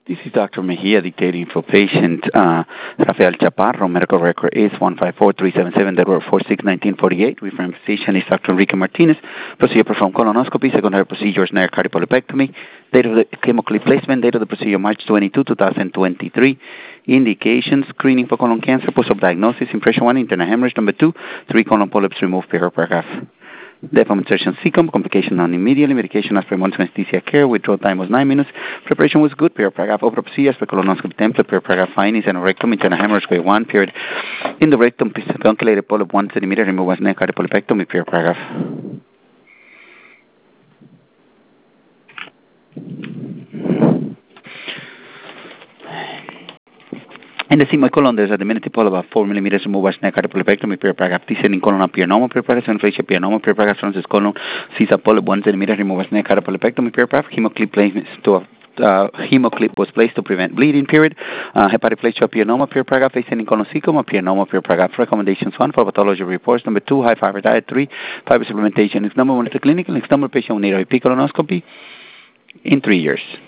This is Dr. Mejia dictating for patient Rafael Chaparro. Medical record is 154-377-46-1948. Referring physician is Dr. Enrique Martinez. Procedure performed colonoscopy. Secondary procedures, narrow cardiopulopectomy. Date of the chemoclip placement. Date of the procedure March 22, 2023. Indications: screening for colon cancer. Post-op diagnosis: impression 1, internal hemorrhage. Number 2, 3 colon polyps removed per paragraph. Depth insertion cecum, complication non-immediately, medication as per month's anesthesia care, withdrawal time was 9 minutes, preparation was good, per paragraph, opera procedures, per colonoscopy template, per paragraph, findings, and rectum, internal hemorrhage, grade 1, period. In the rectum, pedunculated polyp 1 centimeter, removed was neck cardiopulopectomy, per paragraph. In the sigmoid colon, there's a diminutive polyp about 4 millimeters removed by neck cardiopulopectomy, per paragraph. Descending colon and pianoma, per paragraph. Inflation pianoma, per paragraph. Francis colon, sees a polyp 1 centimeter removed by neck cardiopulopectomy, per paragraph. Hemoclip placement to hemoclip was placed to prevent bleeding, period. Hepatoplasia pianoma, per paragraph. Ascending colon cecum, pianoma, per paragraph. Recommendations: 1, for pathology reports. Number 2, high fiber diet. 3, fiber supplementation. Next number 1 is the clinical. Next number, patient will need a repeat colonoscopy in 3 years.